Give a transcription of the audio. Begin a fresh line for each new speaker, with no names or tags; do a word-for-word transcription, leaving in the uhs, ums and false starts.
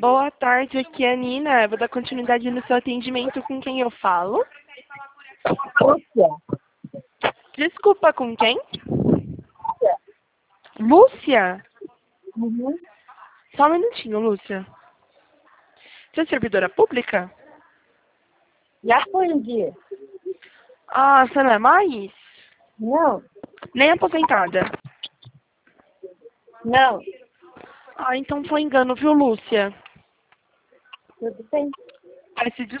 Boa tarde, aqui é a Nina. Eu vou dar continuidade no seu atendimento. Com quem eu falo?
Lúcia.
Desculpa, com quem? Lúcia?
Uhum.
Só um minutinho, Lúcia. Você é servidora pública?
Já foi um dia.
Ah, você não é mais?
Não,
Nem aposentada?
não.
Ah, então foi engano, viu, Lúcia?
Tudo bem.
Peço